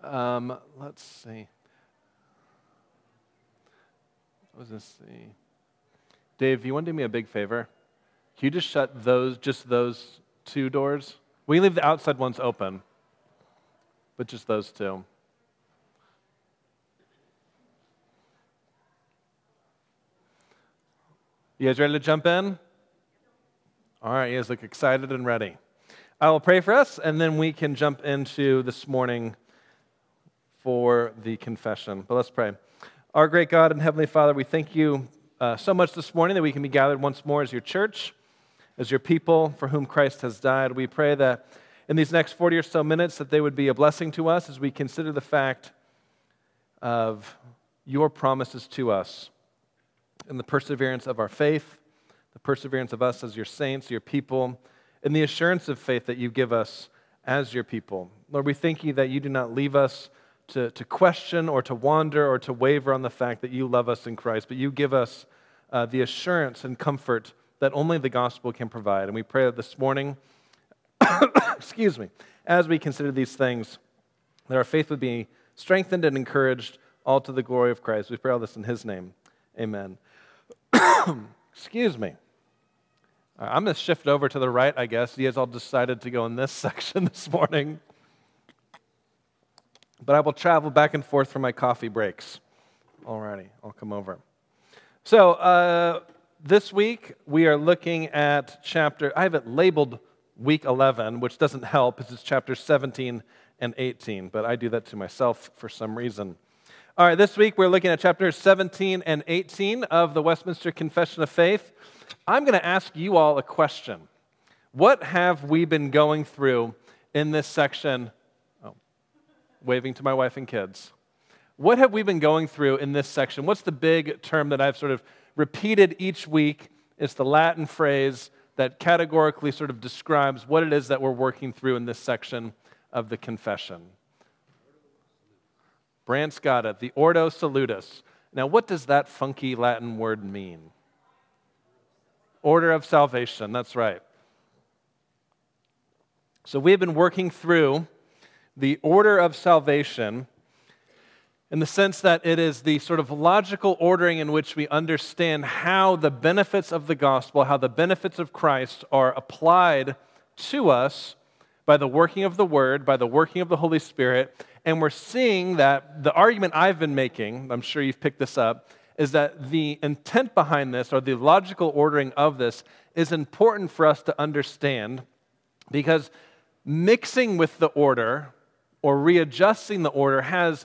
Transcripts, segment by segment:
Let's see. What was this? See. Dave, you want to do me a big favor? Can you just shut those two doors? We leave the outside ones open, but just those two. You guys ready to jump in? All right, you guys look excited and ready. I will pray for us, and then we can jump into this morning for the confession. But let's pray. Our great God and Heavenly Father, we thank you so much this morning that we can be gathered once more as your church, as your people for whom Christ has died. We pray that in these next 40 or so minutes that they would be a blessing to us as we consider the fact of your promises to us and the perseverance of our faith, the perseverance of us as your saints, your people, and the assurance of faith that you give us as your people. Lord, we thank you that you do not leave us to question or to wander or to waver on the fact that you love us in Christ, but you give us the assurance and comfort that only the gospel can provide. And we pray that this morning, excuse me, as we consider these things, that our faith would be strengthened and encouraged, all to the glory of Christ. We pray all this in his name. Amen. Excuse me. I'm going to shift over to the right, I guess. You guys all decided to go in this section this morning. But I will travel back and forth for my coffee breaks. Alrighty, I'll come over. So this week we are looking at I have it labeled week 11, which doesn't help because it's chapters 17 and 18, but I do that to myself for some reason. All right, this week we're looking at chapters 17 and 18 of the Westminster Confession of Faith. I'm going to ask you all a question. What have we been going through in this section? Waving to my wife and kids. What have we been going through in this section? What's the big term that I've sort of repeated each week? It's the Latin phrase that categorically sort of describes what it is that we're working through in this section of the confession. Brant's got it, the Ordo Salutis. Now, what does that funky Latin word mean? Order of salvation, that's right. So we've been working through the order of salvation in the sense that it is the sort of logical ordering in which we understand how the benefits of the gospel, how the benefits of Christ are applied to us by the working of the Word, by the working of the Holy Spirit. And we're seeing that the argument I've been making, I'm sure you've picked this up, is that the intent behind this, or the logical ordering of this, is important for us to understand because mixing with the order or readjusting the order has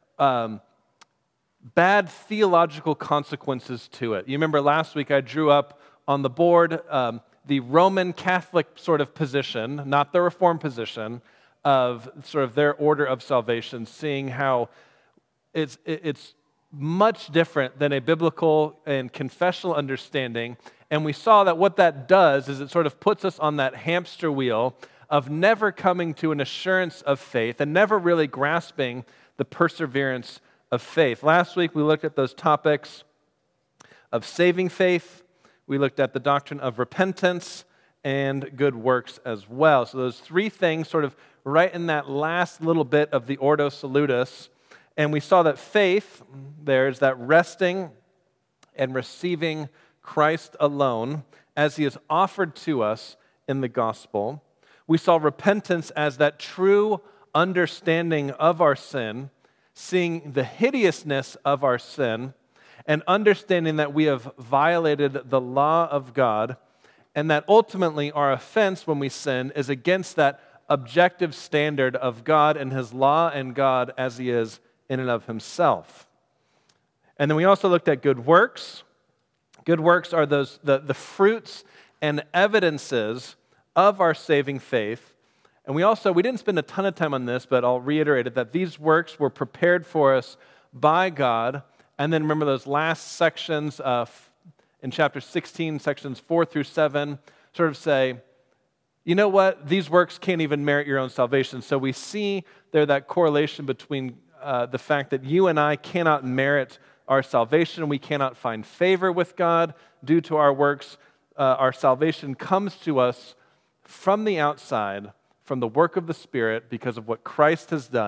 bad theological consequences to it. You remember last week I drew up on the board the Roman Catholic sort of position, not the Reformed position, of sort of their order of salvation, seeing how it's much different than a biblical and confessional understanding. And we saw that what that does is it sort of puts us on that hamster wheel of never coming to an assurance of faith and never really grasping the perseverance of faith. Last week we looked at those topics of saving faith, we looked at the doctrine of repentance, and good works as well. So those three things sort of right in that last little bit of the Ordo Salutis, and we saw that faith, there's that resting and receiving Christ alone as he is offered to us in the gospel. We saw repentance as that true understanding of our sin, seeing the hideousness of our sin, and understanding that we have violated the law of God, and that ultimately our offense when we sin is against that objective standard of God and his law and God as he is in and of himself. And then we also looked at good works. Good works are those the fruits and evidences of our saving faith. And we didn't spend a ton of time on this, but I'll reiterate it, that these works were prepared for us by God. And then remember those last sections in chapter 16, sections 4 through 7, sort of say, you know what, these works can't even merit your own salvation. So we see there that correlation between the fact that you and I cannot merit our salvation. We cannot find favor with God due to our works. Our salvation comes to us from the outside, from the work of the Spirit, because of what Christ has done.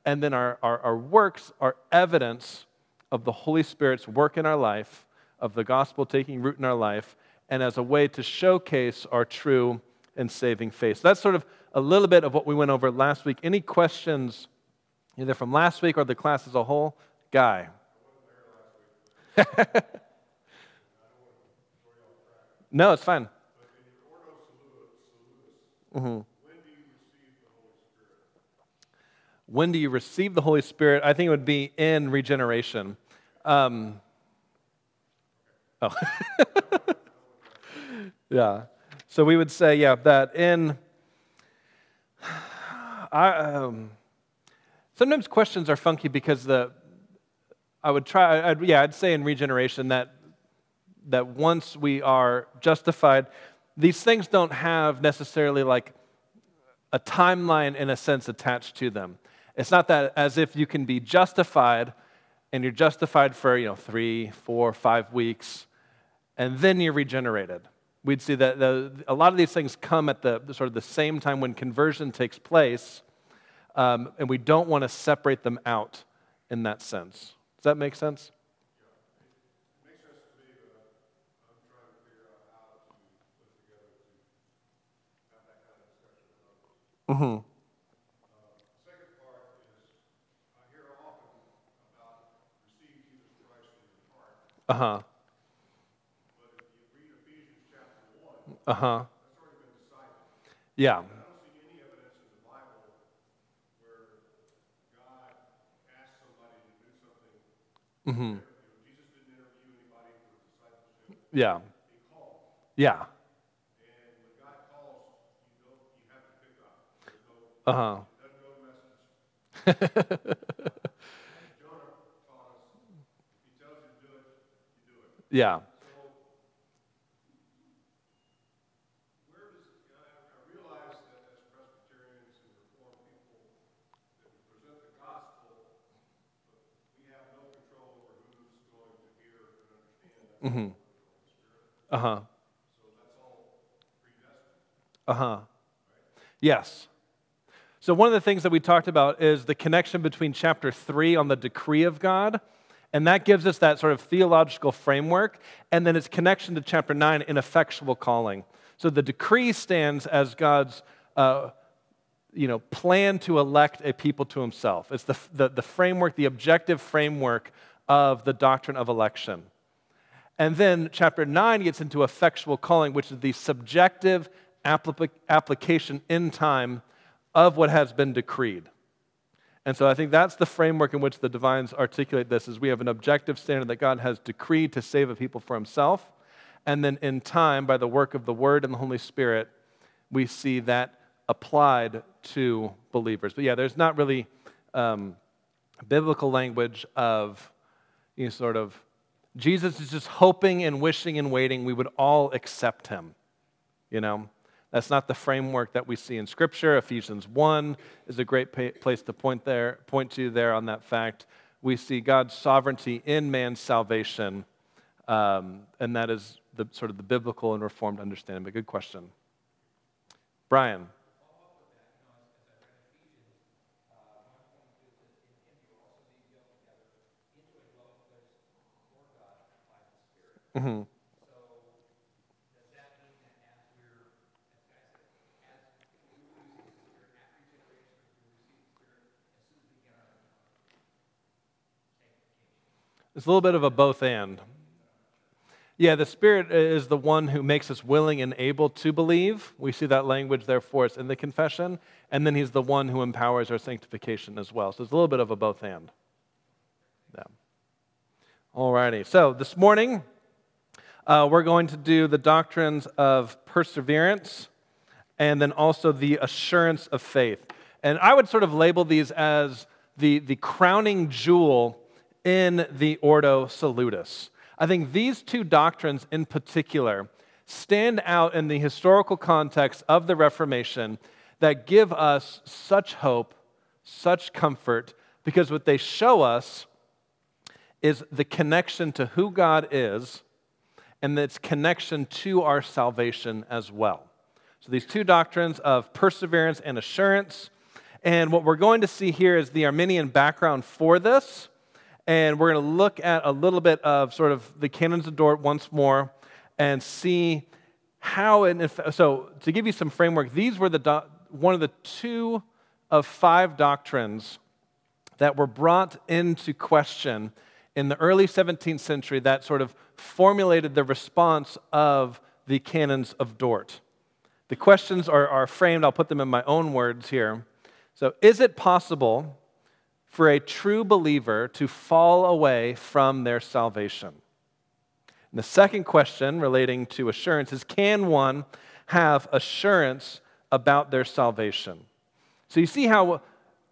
And then our works are evidence of the Holy Spirit's work in our life, of the gospel taking root in our life, and as a way to showcase our true and saving faith. So that's sort of a little bit of what we went over last week. Any questions either from last week or the class as a whole? Guy. No, it's fine. Mm-hmm. When do you receive the Holy Spirit? I think it would be in regeneration. Yeah. So we would say, that in... sometimes questions are funky because I'd say in regeneration that once we are justified, these things don't have necessarily like a timeline in a sense attached to them. It's not that as if you can be justified and you're justified for 3, 4, 5 weeks and then you're regenerated. We'd see that a lot of these things come at the sort of the same time when conversion takes place, and we don't want to separate them out in that sense. Does that make sense? It makes sense to me, but I'm trying to figure out how to put it together to have that kind of discussion with others. Mm-hmm. The second part is, I hear often about receive Jesus Christ in your heart. Uh-huh. But if you read Ephesians chapter 1, Uh-huh. that's already been decided. Yeah. I don't see any evidence in the Bible where God asked somebody to do something. Mm-hmm. Jesus didn't interview anybody for discipleship. Yeah. He called. Yeah. And when God calls, you have to pick up. There's no, Uh-huh. it doesn't go to message. Jonah taught us, if he tells you to do it, you do it. Yeah. So, I realize that as Presbyterians and Reformed people, that we present the gospel, but we have no control over who's going to hear and understand that. Mm-hmm. Spirit. Uh-huh. So that's all predestined. Uh-huh. Yes. So one of the things that we talked about is the connection between chapter 3 on the decree of God, and that gives us that sort of theological framework, and then its connection to chapter 9 in effectual calling. So the decree stands as God's plan to elect a people to himself. It's the framework, the objective framework of the doctrine of election. And then chapter 9 gets into effectual calling, which is the subjective application in time of what has been decreed. And so I think that's the framework in which the divines articulate this, is we have an objective standard that God has decreed to save a people for himself, and then in time, by the work of the Word and the Holy Spirit, we see that applied to believers. But there's not really biblical language of sort of Jesus is just hoping and wishing and waiting we would all accept him. That's not the framework that we see in Scripture. Ephesians 1 is a great place to point to there on that fact. We see God's sovereignty in man's salvation, and that is the sort of the biblical and Reformed understanding. But good question. Brian. Mm-hmm. It's a little bit of a both and. Yeah, the Spirit is the one who makes us willing and able to believe. We see that language there for us in the confession. And then he's the one who empowers our sanctification as well. So it's a little bit of a both and. Yeah. All righty. So this morning, we're going to do the doctrines of perseverance and then also the assurance of faith. And I would sort of label these as the crowning jewel in the Ordo Salutis. I think these two doctrines in particular stand out in the historical context of the Reformation that give us such hope, such comfort, because what they show us is the connection to who God is and its connection to our salvation as well. So these two doctrines of perseverance and assurance. And what we're going to see here is the Arminian background for this. And we're going to look at a little bit of sort of the canons of Dort once more and see how, so to give you some framework, these were one of the 2 of 5 doctrines that were brought into question in the early 17th century that sort of formulated the response of the canons of Dort. The questions are framed, I'll put them in my own words here. So, is it possible for a true believer to fall away from their salvation? And the second question relating to assurance is, can one have assurance about their salvation? So you see how,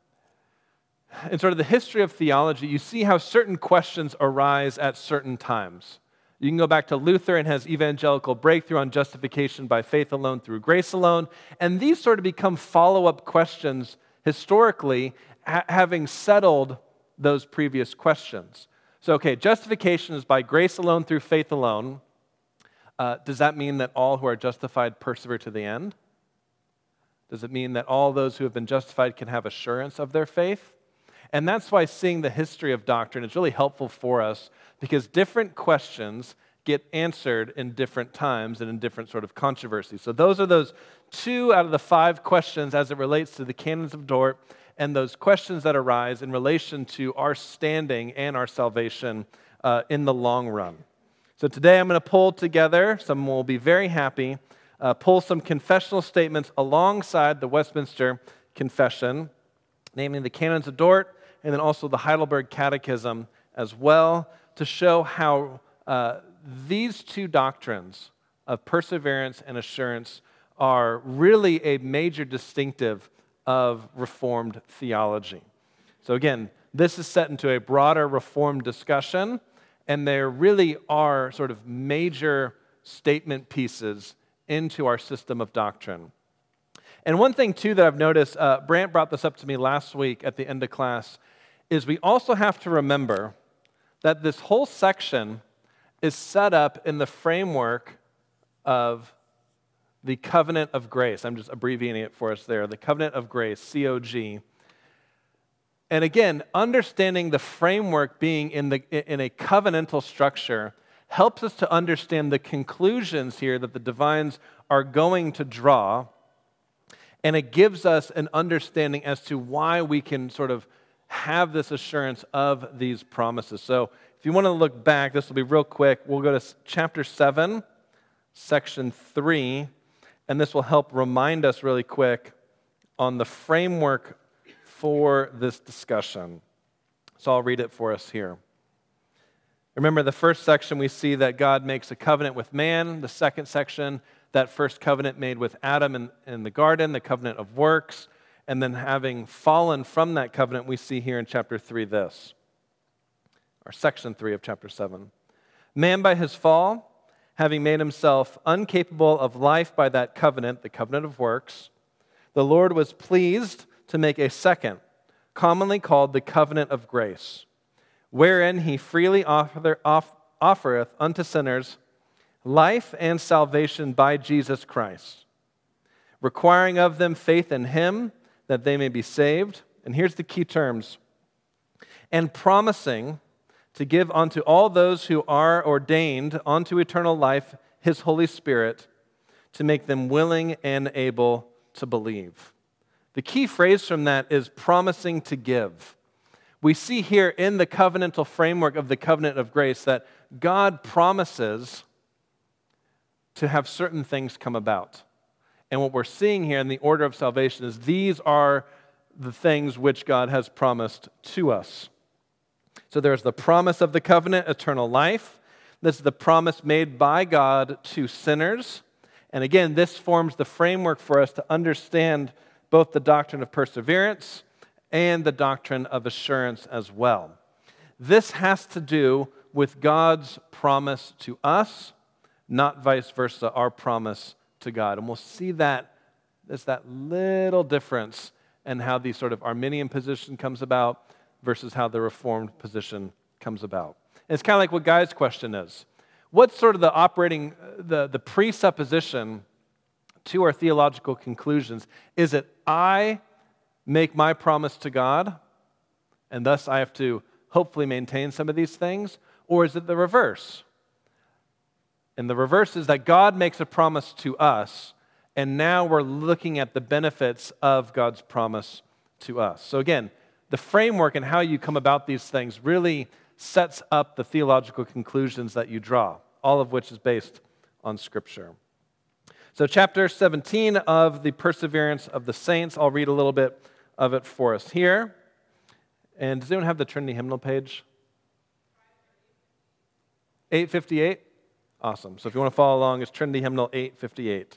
in sort of the history of theology, you see how certain questions arise at certain times. You can go back to Luther and his evangelical breakthrough on justification by faith alone through grace alone, and these sort of become follow-up questions historically, having settled those previous questions. So, okay, justification is by grace alone through faith alone. Does that mean that all who are justified persevere to the end? Does it mean that all those who have been justified can have assurance of their faith? And that's why seeing the history of doctrine is really helpful for us, because different questions get answered in different times and in different sort of controversies. So those are those 2 out of the 5 questions as it relates to the canons of Dort, and those questions that arise in relation to our standing and our salvation in the long run. So today I'm going to pull together, some will be very happy, pull some confessional statements alongside the Westminster Confession, namely the canons of Dort, and then also the Heidelberg Catechism as well, to show how these 2 doctrines of perseverance and assurance are really a major distinctive of Reformed theology. So again, this is set into a broader Reformed discussion, and there really are sort of major statement pieces into our system of doctrine. And one thing, too, that I've noticed, Brant brought this up to me last week at the end of class, is we also have to remember that this whole section is set up in the framework of the covenant of grace. I'm just abbreviating it for us there. The covenant of grace, COG. And again, understanding the framework being in a covenantal structure helps us to understand the conclusions here that the divines are going to draw. And it gives us an understanding as to why we can sort of have this assurance of these promises. So if you want to look back, this will be real quick. We'll go to chapter 7, section 3, and this will help remind us really quick on the framework for this discussion. So I'll read it for us here. Remember, the first section we see that God makes a covenant with man. The second section, that first covenant made with Adam in the garden, the covenant of works. And then having fallen from that covenant, we see here in chapter 3 this, or section 3 of chapter 7. Man by his fall, having made himself incapable of life by that covenant, the covenant of works, the Lord was pleased to make a second, commonly called the covenant of grace, wherein he freely offereth unto sinners life and salvation by Jesus Christ, requiring of them faith in him that they may be saved. And here's the key terms. And promising to give unto all those who are ordained unto eternal life his Holy Spirit, to make them willing and able to believe. The key phrase from that is promising to give. We see here in the covenantal framework of the covenant of grace that God promises to have certain things come about. And what we're seeing here in the order of salvation is these are the things which God has promised to us. So there's the promise of the covenant, eternal life. This is the promise made by God to sinners. And again, this forms the framework for us to understand both the doctrine of perseverance and the doctrine of assurance as well. This has to do with God's promise to us, not vice versa, our promise to God. And we'll see that there's that little difference in how the sort of Arminian position comes about versus how the Reformed position comes about. And it's kind of like what Guy's question is. What's sort of the operating, the presupposition to our theological conclusions? Is it I make my promise to God, and thus I have to hopefully maintain some of these things? Or is it the reverse? And the reverse is that God makes a promise to us, and now we're looking at the benefits of God's promise to us. So again, the framework and how you come about these things really sets up the theological conclusions that you draw, all of which is based on Scripture. So chapter 17 of the Perseverance of the Saints, I'll read a little bit of it for us here. And does anyone have the Trinity hymnal page? 858? Awesome. So if you want to follow along, it's Trinity hymnal 858.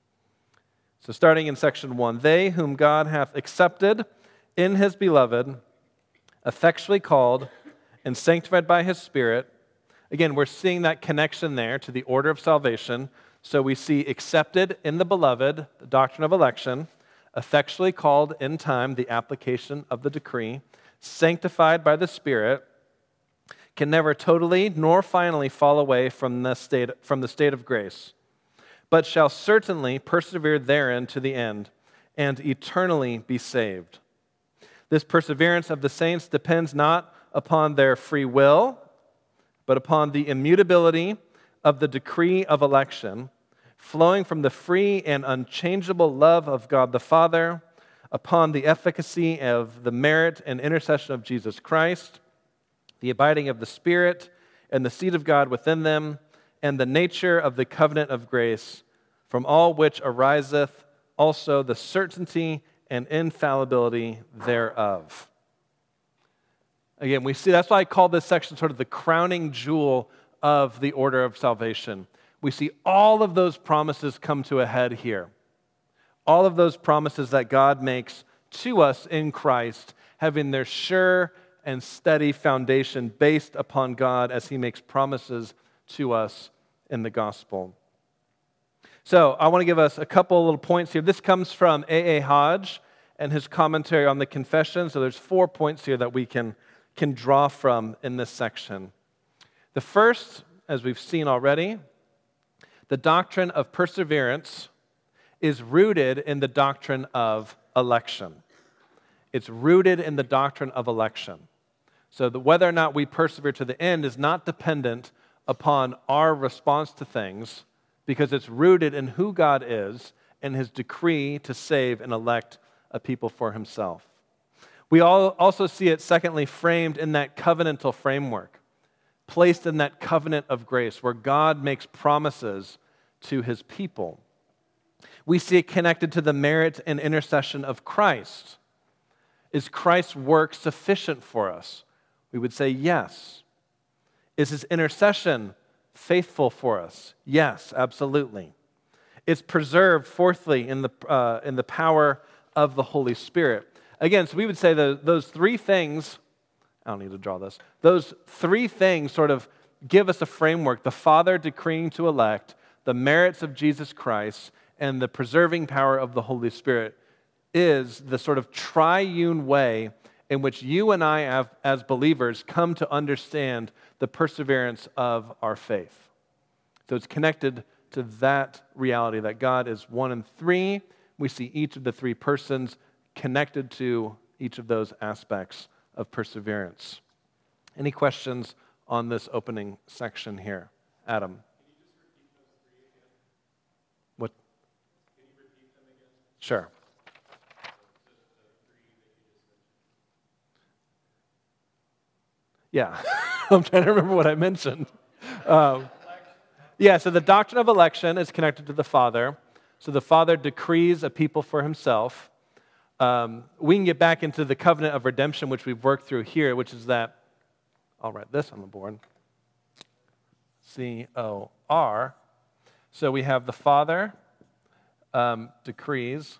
So starting in section 1, they whom God hath accepted in his beloved, effectually called and sanctified by his Spirit. Again, we're seeing that connection there to the order of salvation. So we see accepted in the beloved, the doctrine of election, effectually called in time, the application of the decree, sanctified by the Spirit, can never totally nor finally fall away from the state of grace, but shall certainly persevere therein to the end, and eternally be saved. This perseverance of the saints depends not upon their free will, but upon the immutability of the decree of election, flowing from the free and unchangeable love of God the Father, upon the efficacy of the merit and intercession of Jesus Christ, the abiding of the Spirit, and the seed of God within them, and the nature of the covenant of grace, from all which ariseth also the certainty and infallibility thereof. Again, we see, that's why I call this section sort of the crowning jewel of the order of salvation. We see all of those promises come to a head here. All of those promises that God makes to us in Christ, having their sure and steady foundation based upon God as he makes promises to us in the gospel. So I want to give us a couple little points here. This comes from A.A. Hodge and his commentary on the confession. So there's 4 points here that we can draw from in this section. The first, as we've seen already, the doctrine of perseverance is rooted in the doctrine of election. It's rooted in the doctrine of election. So that whether or not we persevere to the end is not dependent upon our response to things, because it's rooted in who God is and his decree to save and elect a people for himself. We also see it, secondly, framed in that covenantal framework, placed in that covenant of grace where God makes promises to his people. We see it connected to the merit and intercession of Christ. Is Christ's work sufficient for us? We would say yes. Is his intercession faithful for us? Yes, absolutely. It's preserved, fourthly, in the power of the Holy Spirit. Again, so we would say those three things, I don't need to draw this, those three things sort of give us a framework: the Father decreeing to elect, the merits of Jesus Christ, and the preserving power of the Holy Spirit is the sort of triune way in which you and I, as believers, come to understand the perseverance of our faith. So it's connected to that reality that God is one and three. We see each of the three persons connected to each of those aspects of perseverance. Any questions on this opening section here? Adam? Can you just repeat those three again? What? Can you repeat them again? Sure. Yeah, I'm trying to remember what I mentioned. So the doctrine of election is connected to the Father. So the Father decrees a people for himself. We can get back into the covenant of redemption, which we've worked through here, which is that, I'll write this on the board, C-O-R. So we have the Father decrees,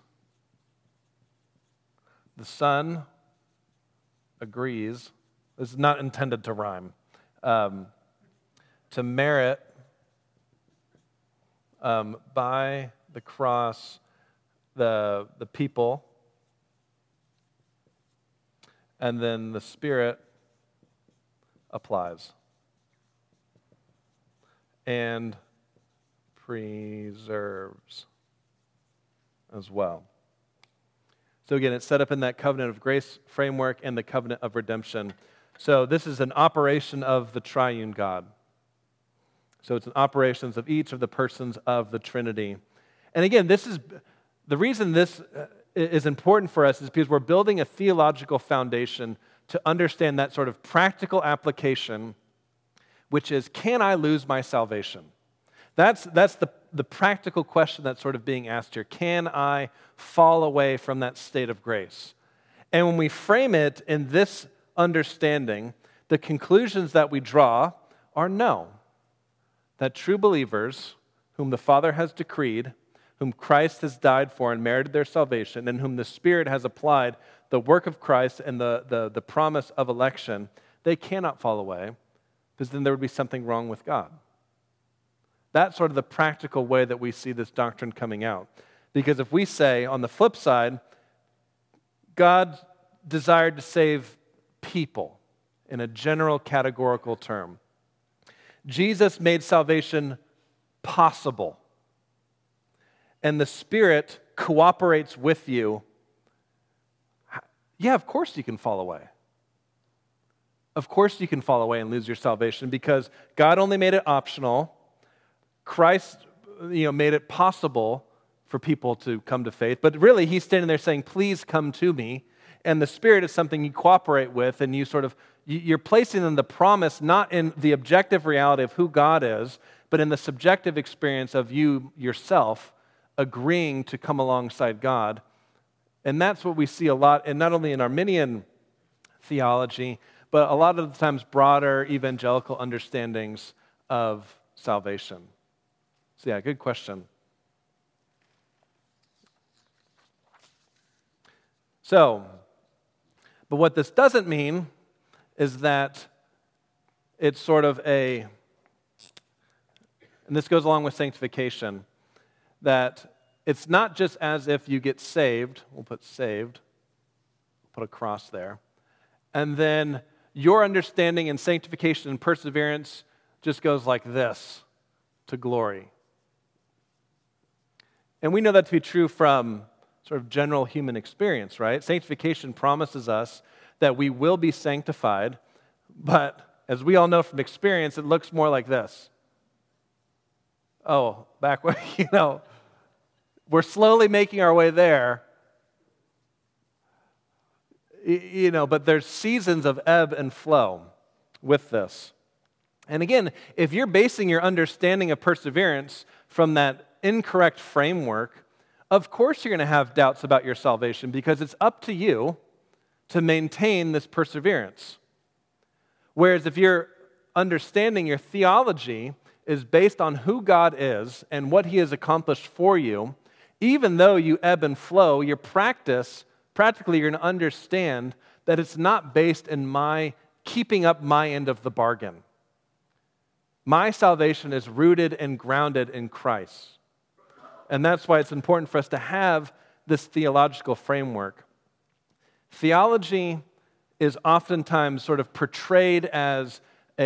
the Son agrees. This is not intended to rhyme. To merit by the cross the people, and then the Spirit applies and preserves as well. So again, it's set up in that covenant of grace framework and the covenant of redemption. So this is an operation of the triune God. So it's an operations of each of the persons of the Trinity. And again, this is the reason this is important for us is because we're building a theological foundation to understand that sort of practical application, which is, can I lose my salvation? That's the practical question that's sort of being asked here. Can I fall away from that state of grace? And when we frame it in this understanding, the conclusions that we draw are no. That true believers, whom the Father has decreed, whom Christ has died for and merited their salvation, and whom the Spirit has applied the work of Christ and the promise of election, they cannot fall away, because then there would be something wrong with God. That's sort of the practical way that we see this doctrine coming out. Because if we say, on the flip side, God desired to save people in a general categorical term. Jesus made salvation possible. And the Spirit cooperates with you. Yeah, of course you can fall away. Of course you can fall away and lose your salvation because God only made it optional. Christ, made it possible for people to come to faith. But really, he's standing there saying, please come to me. And the Spirit is something you cooperate with, and you're placing in the promise not in the objective reality of who God is, but in the subjective experience of you yourself agreeing to come alongside God. And that's what we see a lot, and not only in Arminian theology, but a lot of the times broader evangelical understandings of salvation. So yeah, good question. So, but what this doesn't mean is that it's sort of and this goes along with sanctification, that it's not just as if you get saved, we'll put saved, put a cross there, and then your understanding and sanctification and perseverance just goes like this to glory. And we know that to be true from sort of general human experience, right? Sanctification promises us that we will be sanctified, but as we all know from experience, it looks more like this. Oh, back when, we're slowly making our way there, but there's seasons of ebb and flow with this. And again, if you're basing your understanding of perseverance from that incorrect framework, of course you're going to have doubts about your salvation because it's up to you to maintain this perseverance. Whereas if your understanding, your theology is based on who God is and what He has accomplished for you, even though you ebb and flow, your practice, practically you're going to understand that it's not based in my keeping up my end of the bargain. My salvation is rooted and grounded in Christ. And that's why it's important for us to have this theological framework. Theology is oftentimes sort of portrayed as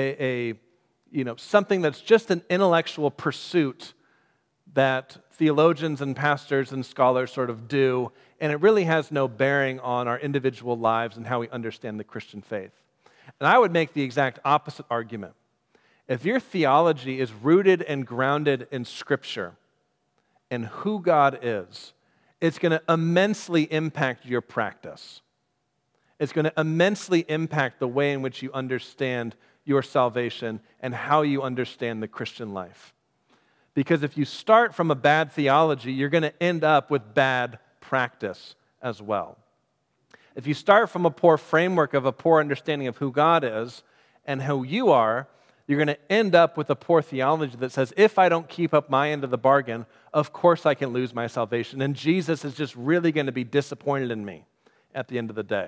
something that's just an intellectual pursuit that theologians and pastors and scholars sort of do, and it really has no bearing on our individual lives and how we understand the Christian faith. And I would make the exact opposite argument. If your theology is rooted and grounded in Scripture and who God is, it's going to immensely impact your practice. It's going to immensely impact the way in which you understand your salvation and how you understand the Christian life. Because if you start from a bad theology, you're going to end up with bad practice as well. If you start from a poor framework of a poor understanding of who God is and who you are, you're going to end up with a poor theology that says, if I don't keep up my end of the bargain, of course I can lose my salvation. And Jesus is just really going to be disappointed in me at the end of the day.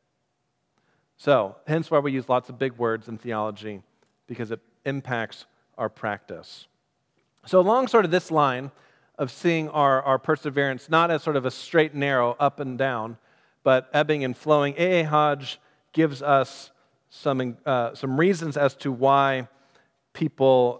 So, hence why we use lots of big words in theology, because it impacts our practice. So along sort of this line of seeing our perseverance not as sort of a straight and narrow, up and down, but ebbing and flowing, A.A. Hodge gives us some reasons as to why people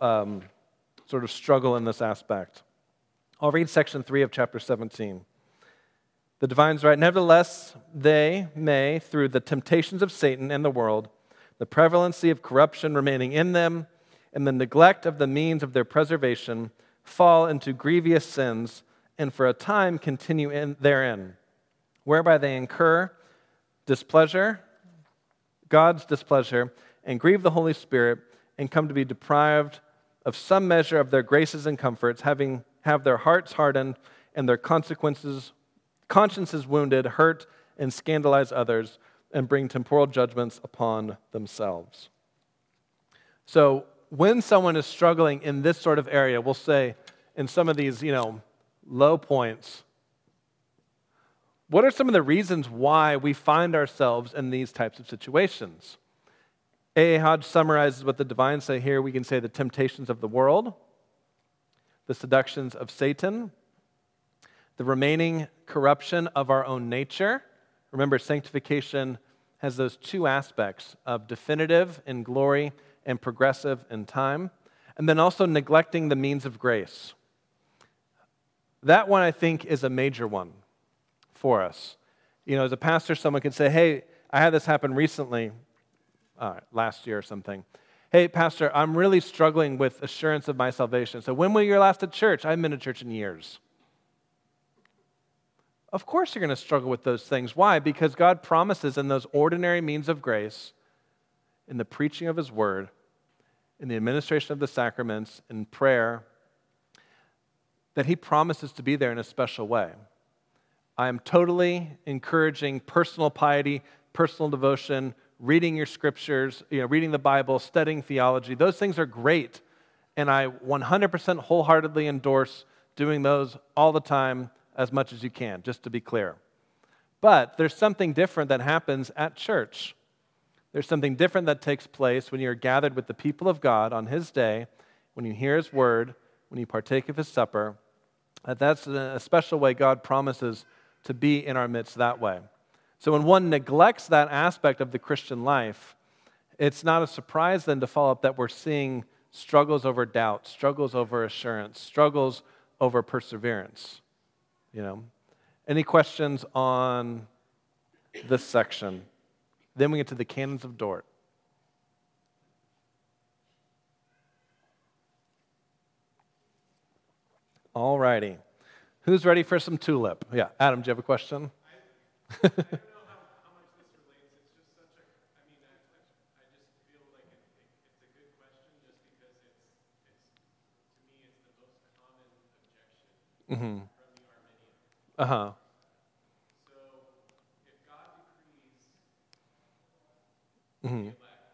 sort of struggle in this aspect. I'll read section 3 of chapter 17. The divines write, nevertheless, they may, through the temptations of Satan and the world, the prevalency of corruption remaining in them, and the neglect of the means of their preservation, fall into grievous sins, and for a time continue therein, whereby they incur displeasure, God's displeasure, and grieve the Holy Spirit, and come to be deprived of some measure of their graces and comforts, have their hearts hardened, and their consciences wounded, hurt, and scandalize others, and bring temporal judgments upon themselves. So when someone is struggling in this sort of area, we'll say in some of these, low points, what are some of the reasons why we find ourselves in these types of situations? A.A. Hodge summarizes what the divines say here. We can say the temptations of the world, the seductions of Satan, the remaining corruption of our own nature. Remember, sanctification has those two aspects of definitive in glory and progressive in time, and then also neglecting the means of grace. That one, I think, is a major one for us. As a pastor, someone could say, hey, I had this happen recently, last year or something. Hey, pastor, I'm really struggling with assurance of my salvation. So when were you last at church? I haven't been to church in years. Of course you're going to struggle with those things. Why? Because God promises in those ordinary means of grace, in the preaching of His Word, in the administration of the sacraments, in prayer, that He promises to be there in a special way. I am totally encouraging personal piety, personal devotion, reading your scriptures, reading the Bible, studying theology. Those things are great, and I 100% wholeheartedly endorse doing those all the time, as much as you can, just to be clear. But there's something different that happens at church. There's something different that takes place when you're gathered with the people of God on His day, when you hear His word, when you partake of His supper. That's a special way God promises to be in our midst that way. So when one neglects that aspect of the Christian life, it's not a surprise then to follow up that we're seeing struggles over doubt, struggles over assurance, struggles over perseverance. Any questions on this section? Then we get to the canons of Dort. All righty. Who's ready for some tulip? Yeah, Adam, do you have a question? I don't know how much this relates. It's just such a, I just feel like it's a good question just because it's to me, it's the most common objection from the Arminian. Uh-huh. So if God decrees Mm-hmm. the elect,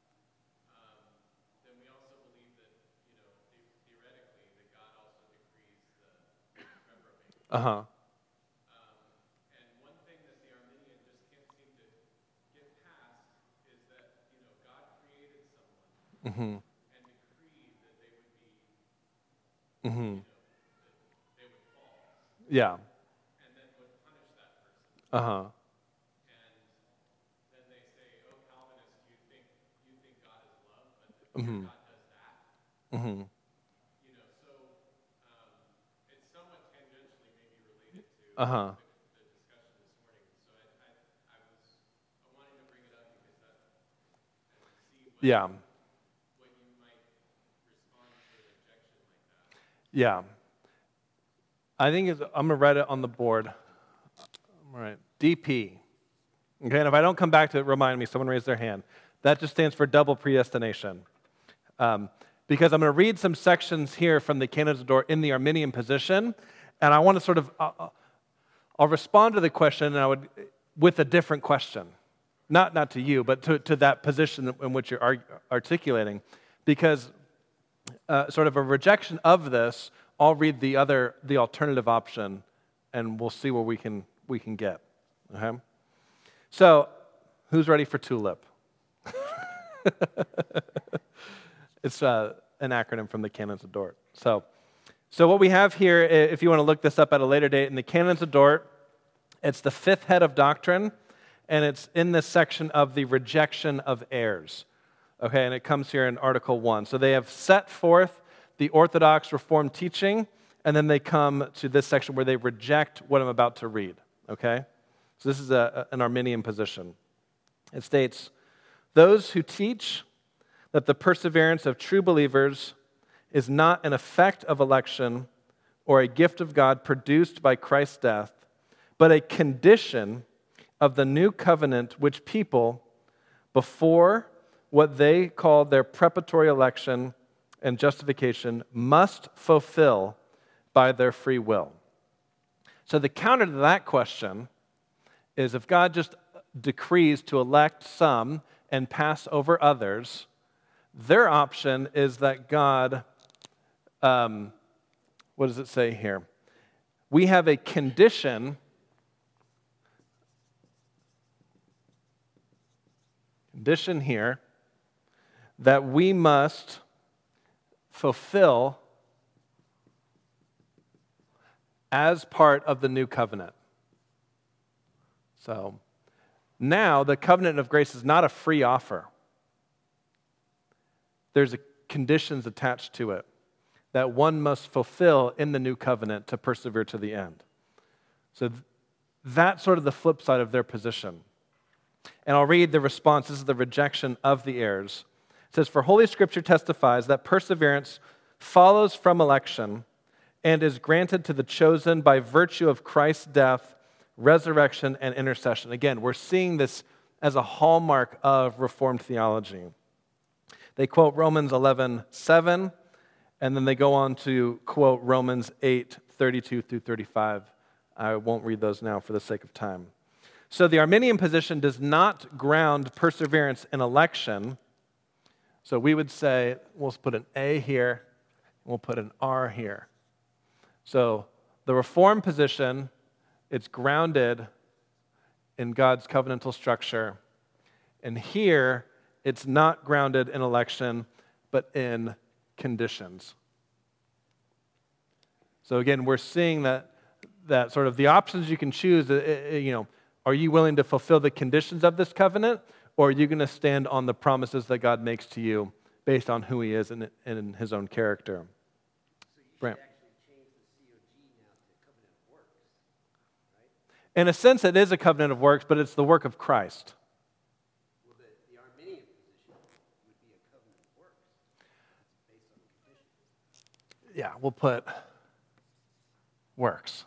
then we also believe that, theoretically, that God also decrees the reprobate. Uh-huh. And one thing that the Arminian just can't seem to get past is that, God created someone Mm-hmm. and decreed that they would be, Mm-hmm. that they would fall, Yeah. and then would punish that person. Uh-huh. And then they say, oh, Calvinist, you think God is love, but Mm-hmm. God does that. Mm-hmm. So it's somewhat tangentially maybe related to Uh-huh. the discussion this morning. So I wanted to bring it up because I see Yeah. what you might respond to an objection like that. Yeah. I think I'm going to write it on the board. All right. DP. Okay, and if I don't come back to it, remind me, someone raise their hand. That just stands for double predestination. Because I'm going to read some sections here from the Canons of Dort in the Arminian position, and I want to sort of, I'll respond to the question with a different question. Not to you, but to that position in which you're articulating. Because sort of a rejection of this, I'll read the alternative option, and we'll see where we can get. Okay? So, who's ready for TULIP? It's an acronym from the Canons of Dort. So what we have here, if you want to look this up at a later date, in the Canons of Dort, it's the fifth head of doctrine, and it's in this section of the rejection of errors. Okay, and it comes here in Article 1. So they have set forth the Orthodox Reformed teaching, and then they come to this section where they reject what I'm about to read. okay? So this is an Arminian position. It states, those who teach that the perseverance of true believers is not an effect of election or a gift of God produced by Christ's death, but a condition of the new covenant which people, before what they call their preparatory election and justification, must fulfill by their free will. So the counter to that question is if God just decrees to elect some and pass over others, their option is that God, what does it say here? We have a condition here that we must fulfill as part of the new covenant. So now the covenant of grace is not a free offer. There's conditions attached to it that one must fulfill in the new covenant to persevere to the end. So that's sort of the flip side of their position. And I'll read the response. This is the rejection of the heirs. It says, for Holy Scripture testifies that perseverance follows from election and is granted to the chosen by virtue of Christ's death, resurrection, and intercession. Again, we're seeing this as a hallmark of Reformed theology. They quote Romans 11:7, and then they go on to quote Romans 8:32 through 35. I won't read those now for the sake of time. So the Arminian position does not ground perseverance in election. So we would say, we'll put an A here, and we'll put an R here. So the Reformed position, it's grounded in God's covenantal structure. And here, it's not grounded in election, but in conditions. So again, we're seeing that sort of the options you can choose, are you willing to fulfill the conditions of this covenant, or are you going to stand on the promises that God makes to you based on who he is and in his own character? So you Brant. should actually change the COG now to covenant of works, right? In a sense, it is a covenant of works, but it's the work of Christ. Well, the Arminian position would be a covenant of works. It's based on conditions. Yeah, we'll put works.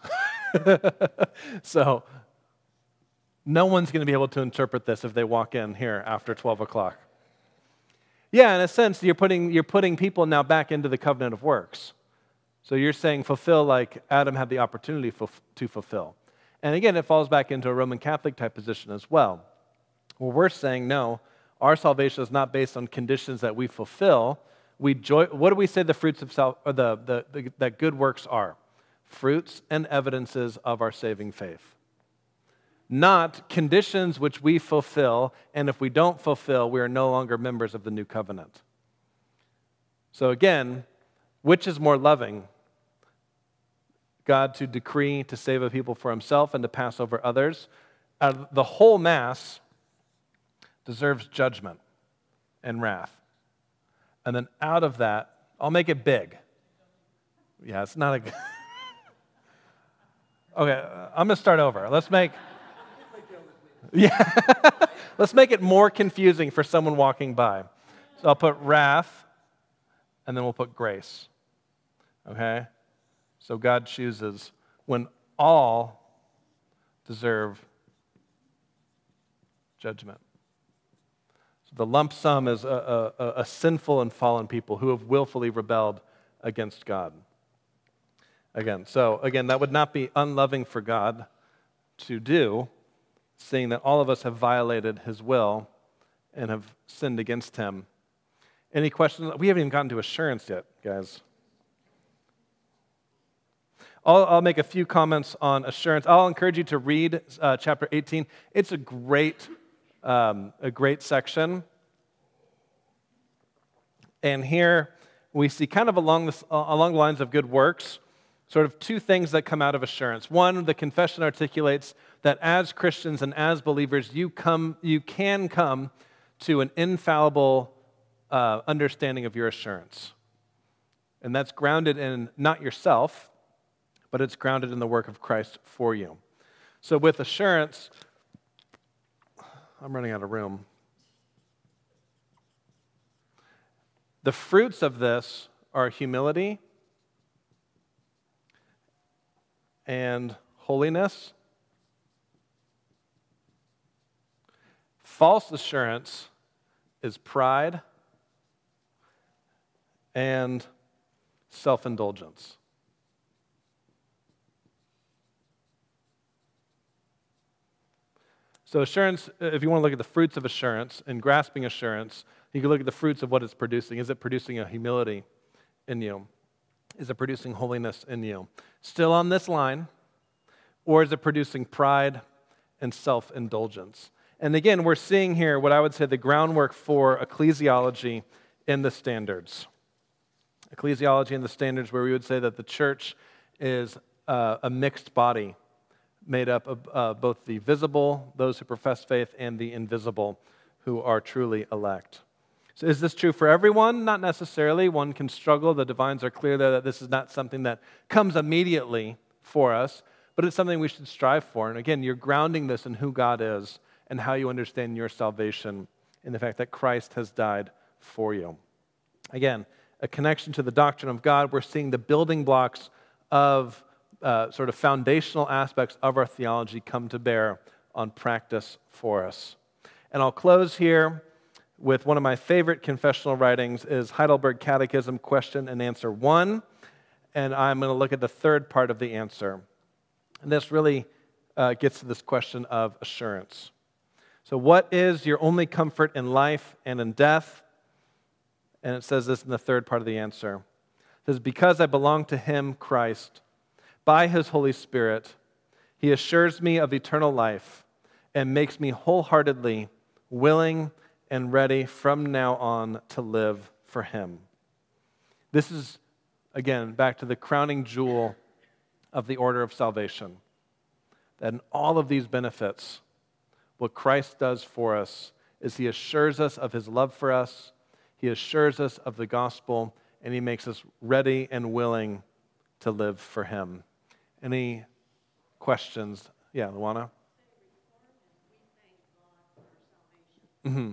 So no one's going to be able to interpret this if they walk in here after 12 o'clock. Yeah, in a sense, you're putting people now back into the covenant of works. So you're saying fulfill like Adam had the opportunity to fulfill. And again, it falls back into a Roman Catholic type position as well. Well, we're saying no, our salvation is not based on conditions that we fulfill. What do we say the fruits of that good works are? Fruits and evidences of our saving faith. Not conditions which we fulfill, and if we don't fulfill, we are no longer members of the new covenant. So again, which is more loving? God to decree to save a people for himself and to pass over others. The whole mass deserves judgment and wrath. And then out of that, I'll make it big. Yeah, it's not a good... Okay, I'm going to start over. Let's make it more confusing for someone walking by. So I'll put wrath, and then we'll put grace. Okay? So God chooses when all deserve judgment. So the lump sum is a sinful and fallen people who have willfully rebelled against God. Again, that would not be unloving for God to do, seeing that all of us have violated his will and have sinned against him. Any questions? We haven't even gotten to assurance yet, guys. I'll make a few comments on assurance. I'll encourage you to read chapter 18. It's a great section. And here we see kind of along the lines of good works, sort of two things that come out of assurance. One, the confession articulates that as Christians and as believers, you can come to an infallible understanding of your assurance. And that's grounded in not yourself, but it's grounded in the work of Christ for you. So with assurance, I'm running out of room. The fruits of this are humility and holiness. False assurance is pride and self-indulgence. So assurance, if you want to look at the fruits of assurance and grasping assurance, you can look at the fruits of what it's producing. Is it producing a humility in you? Is it producing holiness in you? Still on this line, or is it producing pride and self-indulgence? And again, we're seeing here what I would say the groundwork for ecclesiology in the standards. Ecclesiology in the standards, where we would say that the church is a mixed body made up of both the visible, those who profess faith, and the invisible, who are truly elect. So is this true for everyone? Not necessarily. One can struggle. The divines are clear there that this is not something that comes immediately for us, but it's something we should strive for. And again, you're grounding this in who God is and how you understand your salvation in the fact that Christ has died for you. Again, a connection to the doctrine of God. We're seeing the building blocks of sort of foundational aspects of our theology come to bear on practice for us. And I'll close here with one of my favorite confessional writings is Heidelberg Catechism Question and Answer 1, and I'm going to look at the third part of the answer. And this really gets to this question of assurance. So what is your only comfort in life and in death? And it says this in the third part of the answer. It says, because I belong to Him, Christ, by His Holy Spirit, He assures me of eternal life and makes me wholeheartedly willing and ready from now on to live for Him. This is, again, back to the crowning jewel of the order of salvation. That in all of these benefits, what Christ does for us is He assures us of His love for us, He assures us of the gospel, and He makes us ready and willing to live for Him. Any questions? Yeah, Luana? Mm-hmm.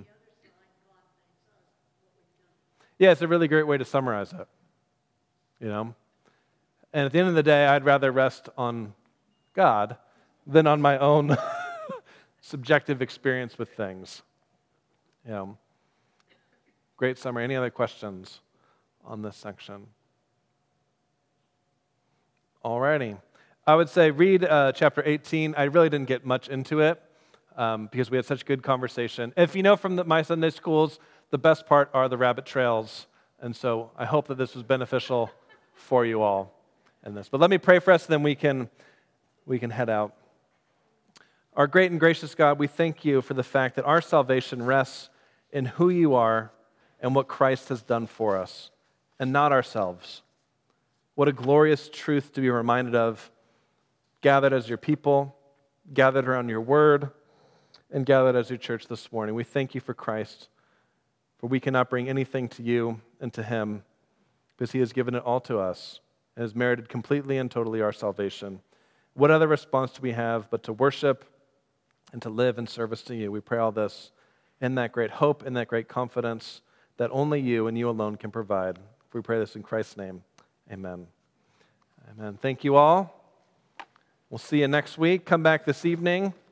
Yeah, it's a really great way to summarize it. You know? And at the end of the day, I'd rather rest on God than on my own subjective experience with things. You know? Great summary. Any other questions on this section? Alrighty. I would say read chapter 18. I really didn't get much into it because we had such good conversation. If you know from my Sunday schools, the best part are the rabbit trails. And so I hope that this was beneficial for you all in this. But let me pray for us, then we can head out. Our great and gracious God, we thank you for the fact that our salvation rests in who you are and what Christ has done for us, and not ourselves. What a glorious truth to be reminded of, gathered as your people, gathered around your word, and gathered as your church this morning. We thank you for Christ, for we cannot bring anything to you and to Him, because He has given it all to us and has merited completely and totally our salvation. What other response do we have but to worship and to live in service to you? We pray all this in that great hope and that great confidence that only you and you alone can provide. We pray this in Christ's name. Amen. Amen. Thank you all. We'll see you next week. Come back this evening.